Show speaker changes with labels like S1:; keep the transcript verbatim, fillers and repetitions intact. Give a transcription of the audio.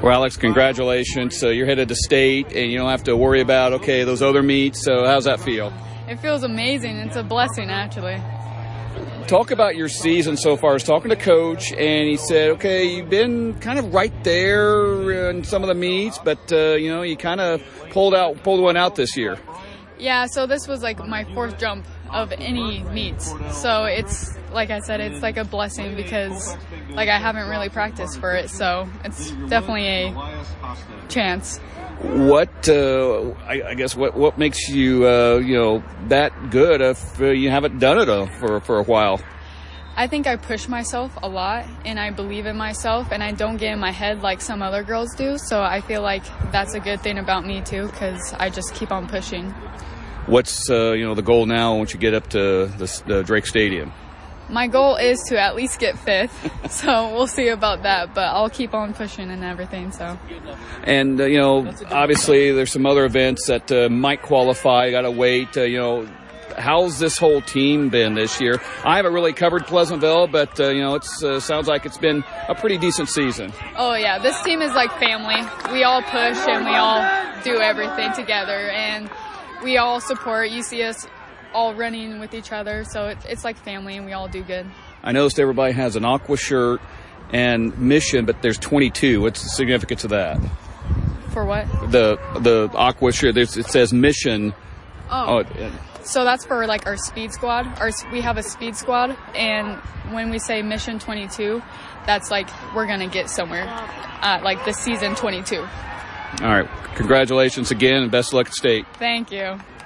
S1: Well, Alex, congratulations. So you're headed to state, and you don't have to worry about, okay, those other meets. So how's that feel?
S2: It feels amazing. It's a blessing, actually.
S1: Talk about your season so far. I was talking to Coach, and he said, okay, you've been kind of right there in some of the meets, but, uh, you know, you kind of pulled out, pulled one out this year.
S2: Yeah, so this was like my fourth jump of any meets. So it's, like I said, it's like a blessing because, like, I haven't really practiced for it. So it's definitely a chance.
S1: What, uh, I, I guess, what, what makes you, uh, you know, that good if uh, you haven't done it uh, for, for a while?
S2: I think I push myself a lot, and I believe in myself, and I don't get in my head like some other girls do. So I feel like that's a good thing about me, too, because I just keep on pushing.
S1: What's, uh, you know, the goal now once you get up to the, the Drake Stadium?
S2: My goal is to at least get fifth, so we'll see about that, but I'll keep on pushing and everything. So.
S1: And, uh, you know, obviously there's some other events that uh, might qualify. You got to wait. Uh, you know, how's this whole team been this year? I haven't really covered Pleasantville, but, uh, you know, it uh, sounds like it's been a pretty decent season.
S2: Oh, yeah. This team is like family. We all push and we all do everything together, and we all support. You see us all running with each other, so it, it's like family, and we all do good.
S1: I noticed everybody has an aqua shirt and mission, but there's twenty-two. What's the significance of that?
S2: For what?
S1: The the aqua shirt. There's, it says mission.
S2: Oh, oh so that's for like our speed squad. Our we have a speed squad, and when we say mission twenty-two, that's like we're gonna get somewhere, uh, like the season twenty-two.
S1: All right. Congratulations again, and best of luck at state.
S2: Thank you.